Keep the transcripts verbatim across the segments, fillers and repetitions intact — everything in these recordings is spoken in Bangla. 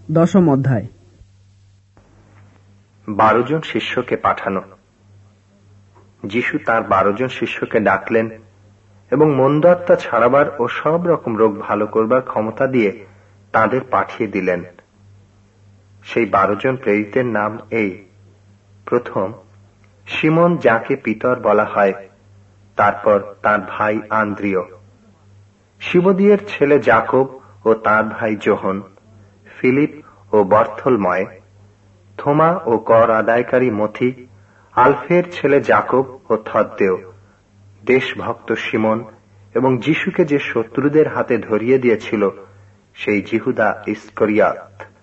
দশম অধ্যায়। বারো জন শিষ্যকে পাঠানো। যিশু তার বারো জন শিষ্যকে ডাকলেন এবং মন্দ আত্মা ছাড়াবার ও সব রকম রোগ ভালো করবার ক্ষমতা দিয়ে তাদের পাঠিয়ে দিলেন। সেই বারো জন প্রেরিতের নাম এই: প্রথম, শিমন, যাকে পিতর বলা হয়, তারপর তার ভাই আন্দ্রিয়, শিবদিয়ের ছেলে যাকব ও তার ভাই যোহন, ফিলিপ ও বর্থলময়, থোমা ও কর আদায়কারী মথি, আলফের ছেলে যাকব ও থদ্দেও, দেশভক্ত শিমন এবং যিশুকে যে শত্রুদের হাতে ধরিয়ে দিয়েছিল সেই জিহুদা ইস্করিয়াত।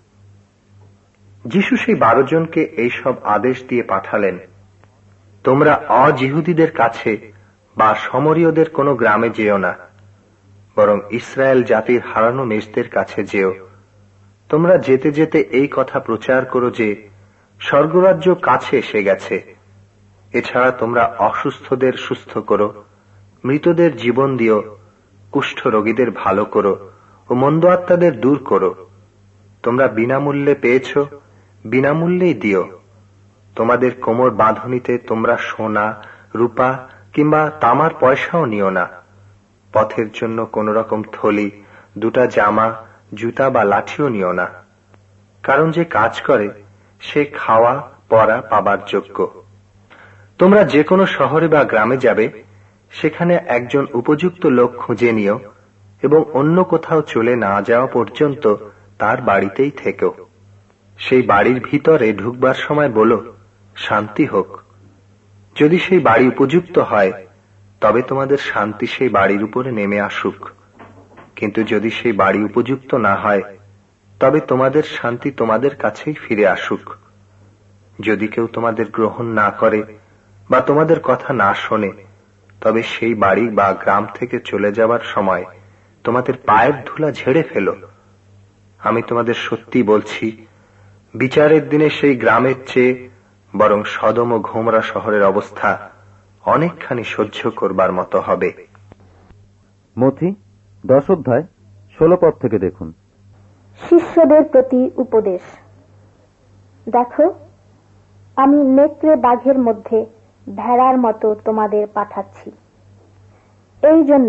যিশু সেই বারো জনকে এইসব আদেশ দিয়ে পাঠালেন: তোমরা অজিহুদীদের কাছে বা সমরীয়দের কোনো গ্রামে যেও না, বরং ইসরায়েল জাতির হারানো মেষদের কাছে যেও। তোমরা যেতে যেতে এই কথা প্রচার করো যে স্বর্গরাজ্য কাছে এসে গেছে। এছাড়া তোমরা অসুস্থদের সুস্থ করো, মৃতদের জীবন দিও, কুষ্ঠ রোগীদের ভালো করো ও মন্দ আত্মাদের দূর করো। তোমরা বিনামূল্যে পেয়েছ, বিনামূল্যেই দিও। তোমাদের কোমর বাঁধনিতে তোমরা সোনা, রূপা কিংবা তামার পয়সাও নিও না। পথের জন্য কোন রকম থলি, দুটা জামা, জুতা বা লাঠিও নিও না। কারণ যে কাজ করে সে খাওয়া পরা পাবার যোগ্য। তোমরা যে কোনো শহরে বা গ্রামে যাবে, সেখানে একজন উপযুক্ত লোক খুঁজে নিও এবং অন্য কোথাও চলে না যাওয়া পর্যন্ত তার বাড়িতেই থেকো। সেই বাড়ির ভিতরে ঢুকবার সময় বলো, শান্তি হোক। যদি সেই বাড়ি উপযুক্ত হয়, তবে তোমাদের শান্তি সেই বাড়ির উপরে নেমে আসুক। কিন্তু যদি সেই বাড়ি উপযুক্ত না হয়, তবে তোমাদের শান্তি তোমাদের কাছেই ফিরে আসুক। যদি কেউ তোমাদের গ্রহণ না করে বা তোমাদের কথা না শোনে, তবে সেই বাড়ি বা গ্রাম থেকে চলে যাবার সময় তোমাদের পায়ের ধুলা ঝেড়ে ফেলো। আমি তোমাদের সত্যি বলছি, বিচারের দিনে সেই গ্রামের চেয়ে বরং সদম ও গোমরা শহরের অবস্থা অনেকখানি সহ্য করবার মতো হবে। মথি দশ অধ্যায় ষোলো পদ থেকে দেখুন। শিষ্যদের প্রতি উপদেশ। দেখো, আমি নেকড়ে বাঘের মধ্যে ভেড়ার মতো তোমাদের পাঠাচ্ছি। এই জন্য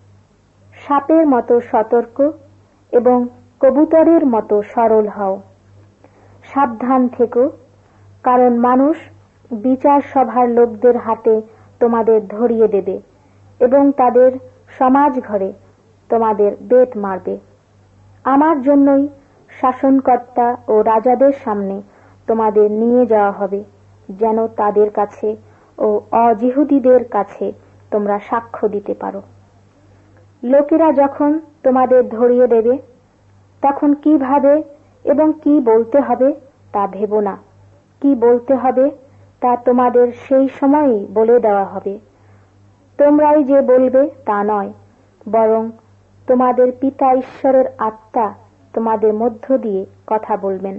সাপের মতো সতর্ক এবং কবুতরের মতো সরল হও। সাবধান থেকো, কারণ মানুষ বিচার সভার লোকদের হাতে তোমাদের ধরিয়ে দেবে এবং তাদের সমাজ ঘরে তোমাদের বেত মারবে। আমার জন্যই শাসনকর্তা ও রাজাদের সামনে তোমাদের নিয়ে যাওয়া হবে, যেন তাদের কাছে ও অজিহুদীদের কাছে তোমরা সাক্ষ্য দিতে পারো। লোকেরা যখন তোমাদের ধরিয়ে দেবে, তখন কিভাবে এবং কি বলতে হবে তা ভেবো না। কি বলতে হবে তা তোমাদের সেই সময়ই বলে দেওয়া হবে। তোমরাই যে বলবে তা নয়, বরং তোমাদের পিতা ঈশ্বরের আত্মা তোমাদের মধ্য দিয়ে কথা বলবেন।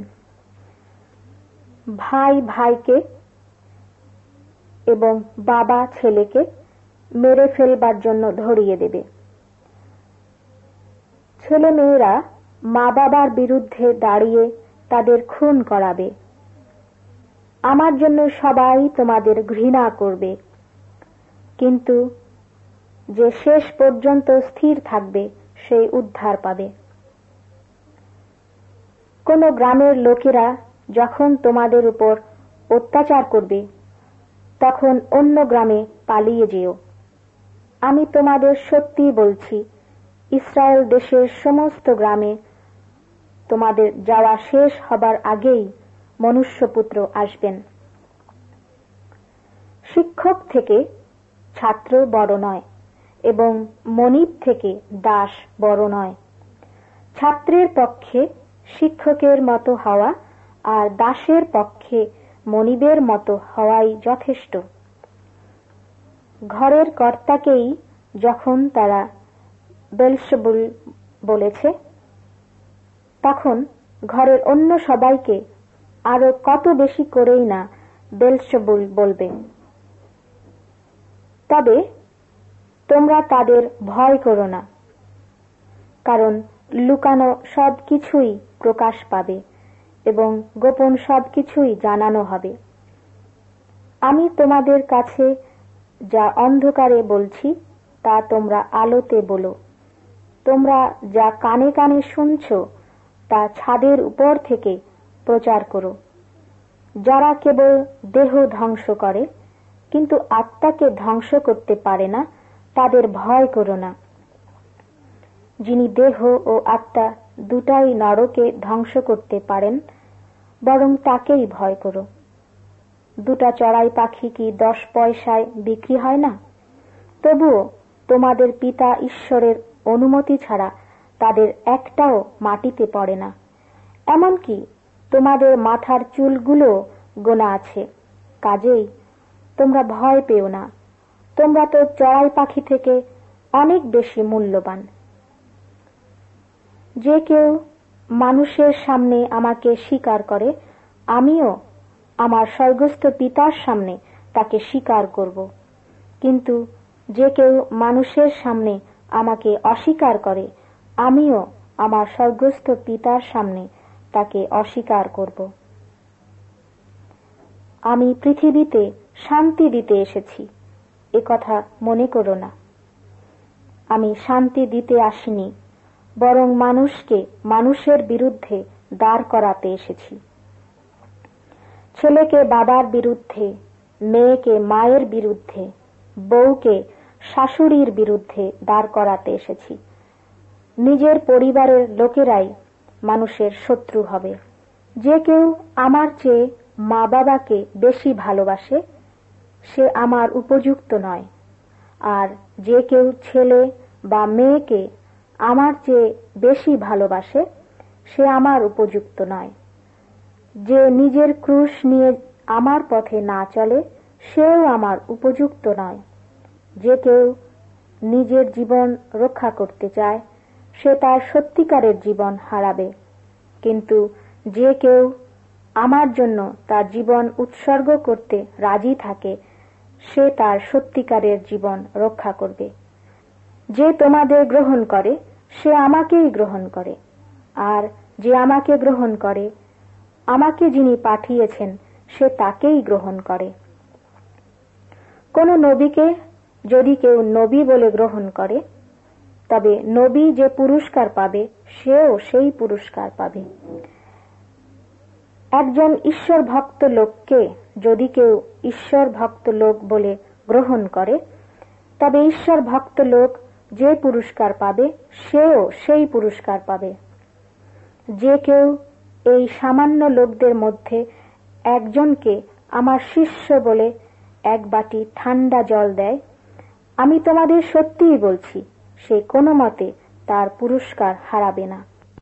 ভাই ভাইকে এবং বাবা ছেলেকে মেরে ফেলবার জন্য ধরিয়ে দেবে। ছেলে মেয়েরা মা বাবার বিরুদ্ধে দাঁড়িয়ে তাদের খুন করাবে। আমার জন্য সবাই তোমাদের ঘৃণা করবে, কিন্তু যে শেষ পর্যন্ত স্থির থাকবে সেই উদ্ধার পাবে। কোন গ্রামের লোকেরা যখন তোমাদের উপর অত্যাচার করবে, তখন অন্য গ্রামে পালিয়ে যেও। আমি তোমাদের সত্যি বলছি, ইসরায়েল দেশের সমস্ত গ্রামে তোমাদের যাওয়া শেষ হবার আগেই মনুষ্যপুত্র আসবেন। শিক্ষক থেকে ছাত্র বড় নয় এবং মনিব থেকে দাস বড় নয়। ছাত্রের পক্ষে শিক্ষকের মতো হওয়া আর দাসের পক্ষে মনিবের মতো হওয়াই যথেষ্ট। ঘরের কর্তাকেই যখন তারা বেলজেবুল বলেছে, তখন ঘরের অন্য সবাইকে আরো কত বেশি করেই না বেলজেবুল বলবে। তবে তোমরা তাদের ভয় করো না, কারণ লুকানো সবকিছুই প্রকাশ পাবে এবং গোপন সবকিছুই জানানো হবে। আমি তোমাদের কাছে যা অন্ধকারে বলছি তা তোমরা আলোতে বলো। তোমরা যা কানে কানে শুনছ তা ছাদের উপর থেকে প্রচার করো। যারা কেবল দেহ ধ্বংস করে কিন্তু আত্মাকে ধ্বংস করতে পারে না, তাদের ভয় করো না। যিনি দেহ ও আত্মা দুটাই নরকে ধ্বংস করতে পারেন, বরং তাকেই ভয় করো। দুটা চড়াই পাখি কি দশ পয়সায় বিক্রি হয় না? তবুও তোমাদের পিতা ঈশ্বরের অনুমতি ছাড়া তাদের একটাও মাটিতে পড়ে না। এমনকি তোমাদের মাথার চুলগুলো গোনা আছে। কাজেই তোমরা ভয় পেও না। তোমরা তো চড়াই পাখি থেকে অনেক বেশি মূল্যবান। যে কেউ মানুষের সামনে আমাকে স্বীকার করে, আমিও আমার স্বর্গস্থ পিতার সামনে তাকে স্বীকার করব। কিন্তু যে কেউ মানুষের সামনে আমাকে অস্বীকার করে, আমিও আমার স্বর্গস্থ পিতার সামনে তাকে অস্বীকার করব। আমি পৃথিবীতে শান্তি দিতে এসেছি, এ কথা মনে করো না। আমি শান্তি দিতে আসিনি, বরং মানুষকে মানুষের বিরুদ্ধে দাঁড় করাতে এসেছি। ছেলেকে বাবার বিরুদ্ধে, মেয়েকে মায়ের বিরুদ্ধে, বউকে শাশুড়ির বিরুদ্ধে দাঁড় করাতে এসেছি। নিজের পরিবারের লোকেরাই মানুষের শত্রু হবে। যে কেউ আমার চেয়ে মা বাবাকে বেশি ভালোবাসে, সে আমার উপযুক্ত নয়। আর যে কেউ ছেলে বা মেয়েকে আমার চেয়ে বেশি ভালোবাসে, সে আমার উপযুক্ত নয়। যে নিজের ক্রুশ নিয়ে আমার পথে না চলে, সেও আমার উপযুক্ত নয়। যে কেউ নিজের জীবন রক্ষা করতে চায়, সে তার সত্যিকারের জীবন হারাবে। কিন্তু যে কেউ আমার জন্য তার জীবন উৎসর্গ করতে রাজি থাকে, সে তার সত্যিকারের জীবন রক্ষা করবে। যে তোমাদের গ্রহণ করে, সে আমাকেই গ্রহণ করে। আর যে আমাকে গ্রহণ করে, আমাকে যিনি পাঠিয়েছেন সে তাকেই গ্রহণ করে। কোন নবীকে যদি কেউ নবী বলে গ্রহণ করে, তবে নবী যে পুরস্কার পাবে, সেও সেই পুরস্কার পাবে। একজন ঈশ্বর ভক্ত লোককে যদি কেউ ঈশ্বর ভক্ত লোক বলে গ্রহণ করে, তবে ঈশ্বর ভক্ত লোক যে পুরস্কার পাবে, সেও সেই পুরস্কার পাবে। যে কেউ এই সামান্য লোকদের মধ্যে একজনকে আমার শিষ্য বলে এক বাটি ঠান্ডা জল দেয়, আমি তোমাদের সত্যিই বলছি, সে কোনো মতে তার পুরস্কার হারাবে না।